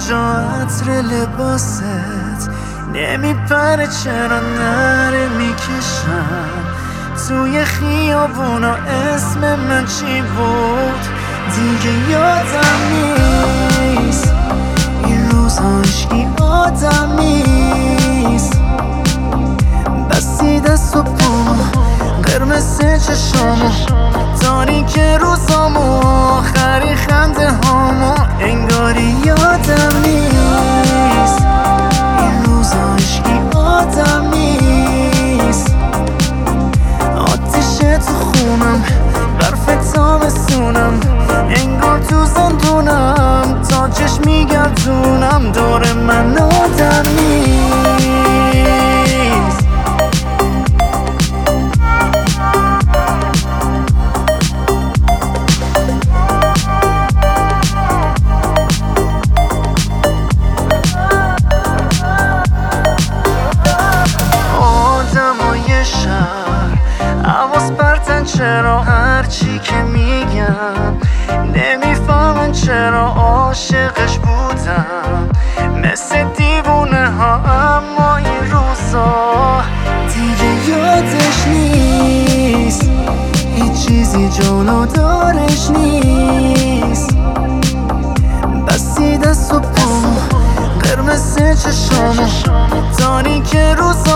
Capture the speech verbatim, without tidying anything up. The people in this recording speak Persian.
کجا عطر لباست نمیپره چرا نره میکشم توی خیابونا اسم من چی بود دیگه یادم نیست این روزها هیچکی آدم نیست بسیده صبحامو قرمز چشامو تاریک روزامو آخری خنده هامو انگاری یادم نیست این روزها هیچکی آدم نیست آتیشه تو خونم برف تابستونم انگار تو زندونم تا چشم میگردونم دور من آدم نیست حواس پرتن چرا هرچی که میگم نمیفهمن چرا عاشقش بودم مثل دیوونه ها اما این روزا دیگه یادش نیست هیچ چیزی جلو دارش نیست بسیده صبحامو قرمز چشامو تاریک روزا